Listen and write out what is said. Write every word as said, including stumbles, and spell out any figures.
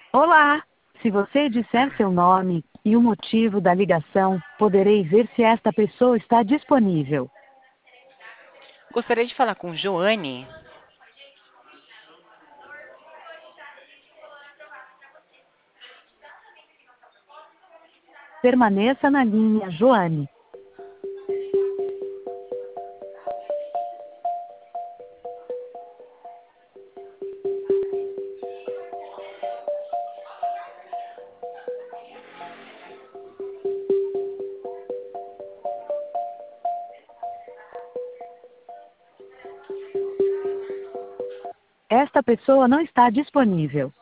Olá! Se você disser seu nome e o motivo da ligação, poderei ver se esta pessoa está disponível. Gostaria de falar com Joane. Permaneça na linha, Joane. Esta pessoa não está disponível.